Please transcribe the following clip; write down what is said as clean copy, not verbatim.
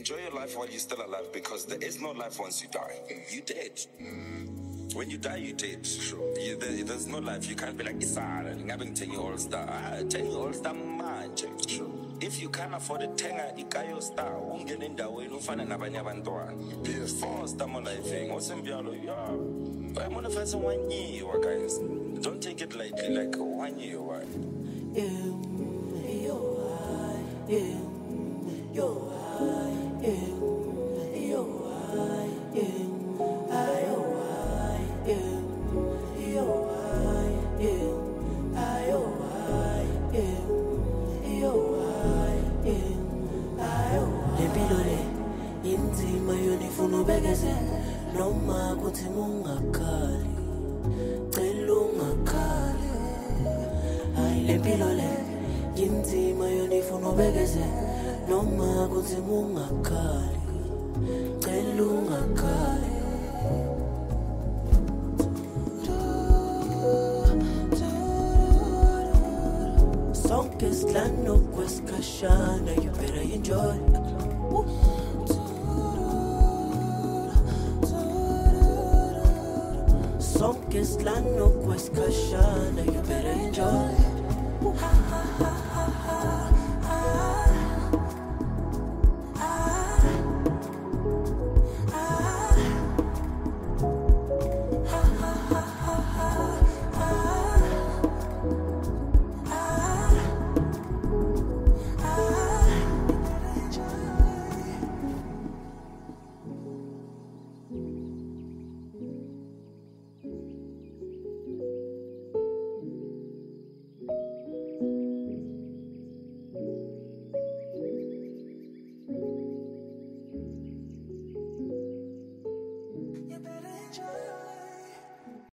enjoy your life while you're still alive, because there is no life once you die. You dead. When you die, you dead. Sure. There's no life. You can't be like, Isara, ngabeng tengi all-star. Tengi all-star manje. Sure. If you can't afford it, tenga ikayo star. Ungene indaweni ufana nabanye abantwana. Be a foster mo life. Osembialo, yeah. I'm on the first 1 year, guys. Don't take it lightly, like 1 year. Inzima yonifuna ubekeze noma kuthi ungakhali cela ungakhali hayi lempilo le inzima yonifuna ubekeze noma kuthi ungakhali cela ungakhali sonke sidlala kwesikhashana you better enjoy Sonke sidlala kwesikhashana you better enjoy